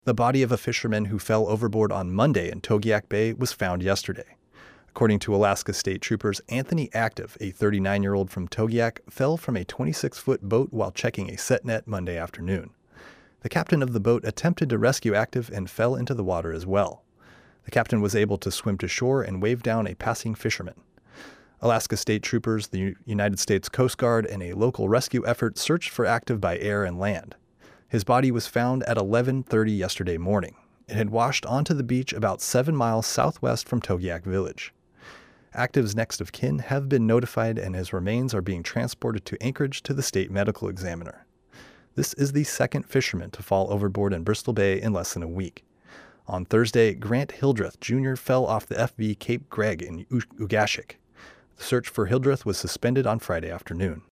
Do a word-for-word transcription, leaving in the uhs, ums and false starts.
The body of a fisherman who fell overboard on Monday in Togiak Bay was found yesterday. According to Alaska State Troopers, Anthony Active, a thirty-nine-year-old from Togiak, fell from a twenty-six-foot boat while checking a set net Monday afternoon. The captain of the boat attempted to rescue Active and fell into the water as well. The captain was able to swim to shore and wave down a passing fisherman. Alaska State Troopers, the United States Coast Guard, and a local rescue effort searched for Active by air and land. His body was found at eleven thirty yesterday morning. It had washed onto the beach about seven miles southwest from Togiak Village. Active's next of kin have been notified, and his remains are being transported to Anchorage to the state medical examiner. This is the second fisherman to fall overboard in Bristol Bay in less than a week. On Thursday, Grant Hildreth Junior fell off the F V Cape Gregg in Ugashik. The search for Hildreth was suspended on Friday afternoon.